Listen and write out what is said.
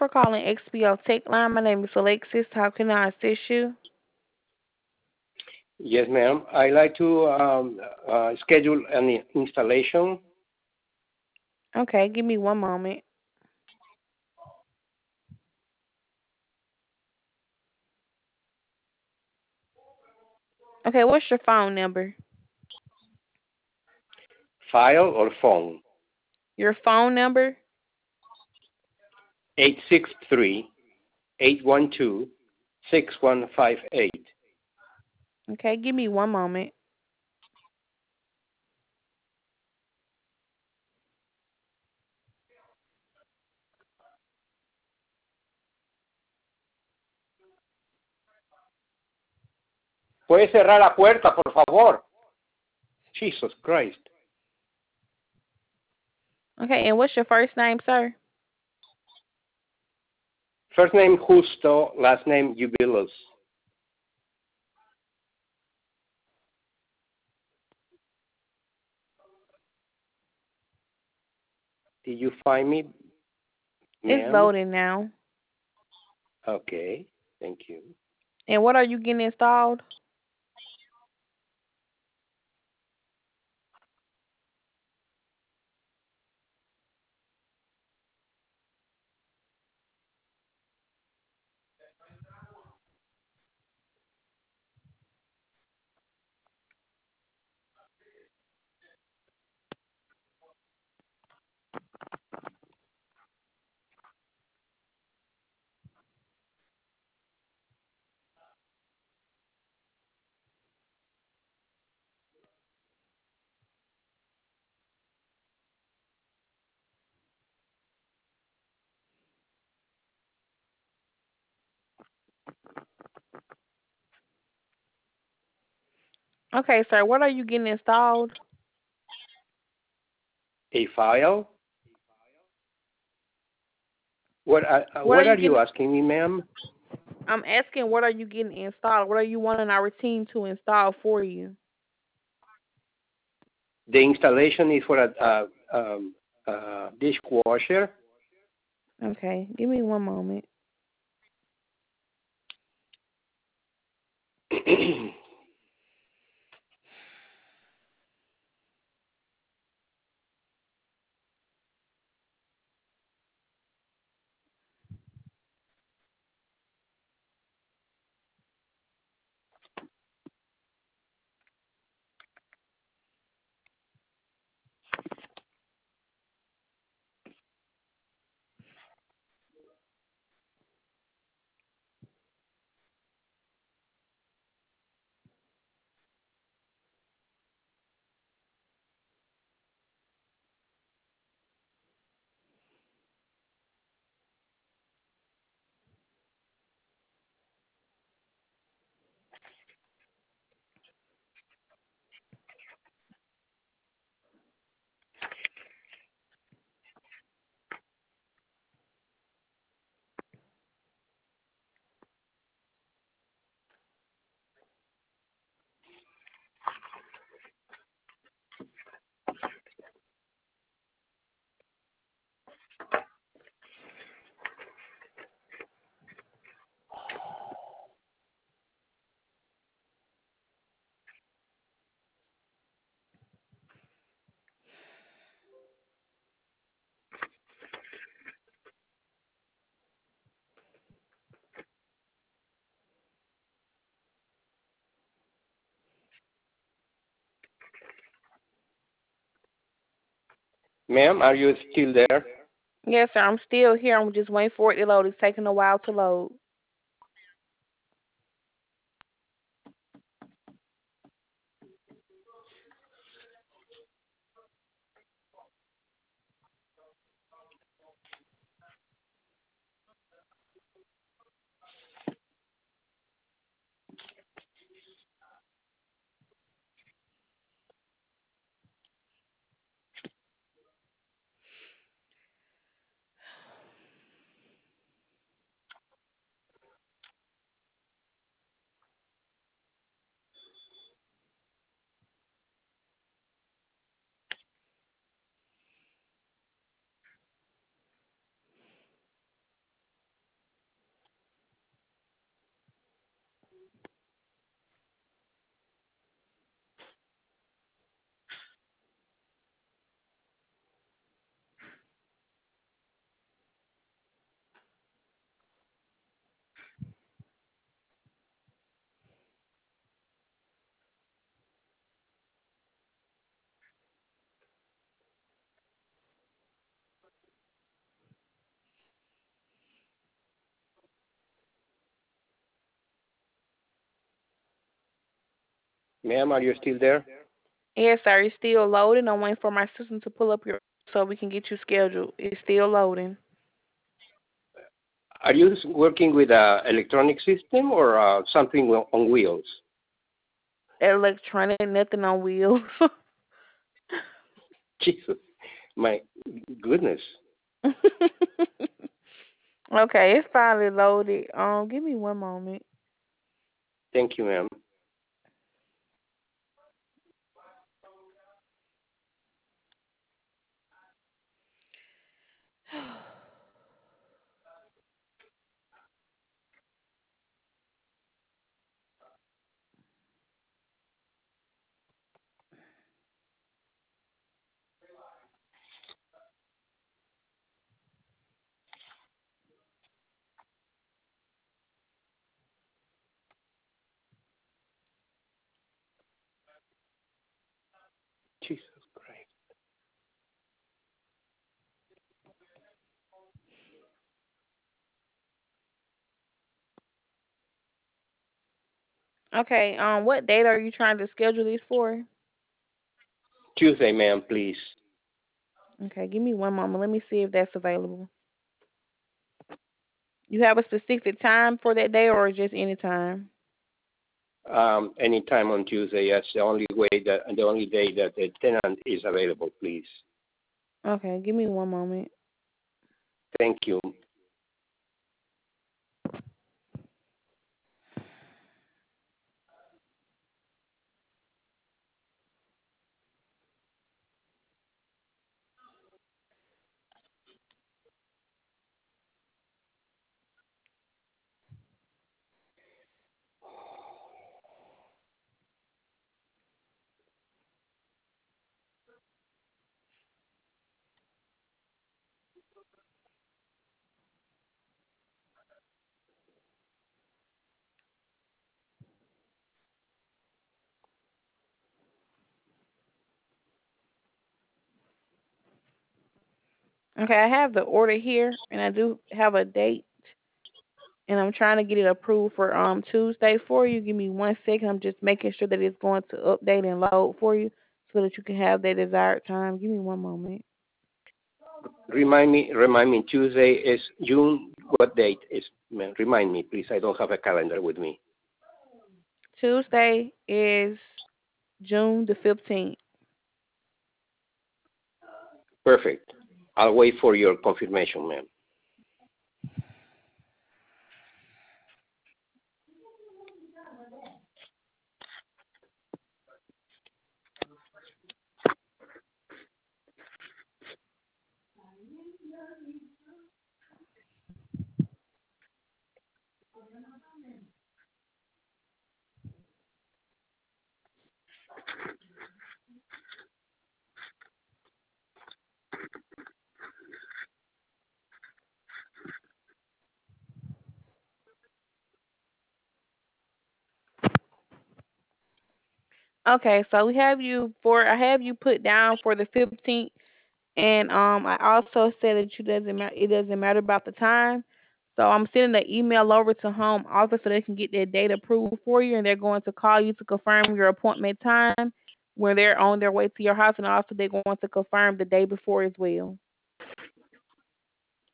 for calling XPO Tech Line. My name is Alexis. How can I assist you? Yes, ma'am. I like to schedule an installation. Okay, give me one moment. Okay, what's your phone number? File or phone? Your phone number? 863-812-6158. Okay, give me one moment. ¿Puede cerrar la puerta, por favor? Jesus Christ. Okay, and what's your first name, sir? First name Justo, last name Jubilos. Did you find me, It's ma'am? loading now. Okay, thank you. And what are you getting installed? Okay, sir, what are you getting installed? A file? What are What you are you getting? asking me, ma'am? I'm asking what are you getting installed? What are you wanting our team to install for you? The installation is for a dishwasher. Okay, give me one moment. Ma'am, are you still there? Yes, sir, I'm still here. I'm just waiting for it to load. It's taking a while to load. Ma'am, are you still there? Yes, sir. It's still loading. I'm waiting for my system to pull up your so we can get you scheduled. It's still loading. Are you working with a electronic system or something on wheels? Electronic, nothing on wheels. Jesus, my goodness. Okay, it's finally loaded. Give me one moment. Thank you, ma'am. Jesus Christ. Okay, what date are you trying to schedule these for? Tuesday, ma'am, please. Okay, give me one moment. Let me see if that's available. You have a specific time for that day or just any time? Anytime on Tuesday. That's the only day that the tenant is available, please. Okay, give me one moment. Thank you. Okay, I have the order here, and I do have a date, and I'm trying to get it approved for Tuesday for you. Give me 1 second. I'm just making sure that it's going to update and load for you so that you can have that desired time. Give me one moment. Remind me. Tuesday is June. What date is? Ma'am, remind me, please. I don't have a calendar with me. Tuesday is June the 15th. Perfect. I'll wait for your confirmation, ma'am. Okay, so I have you put down for the 15th, and I also said that it doesn't matter about the time. So I'm sending the email over to home office so they can get that date approved for you, and they're going to call you to confirm your appointment time when they're on their way to your house, and also they're going to confirm the day before as well.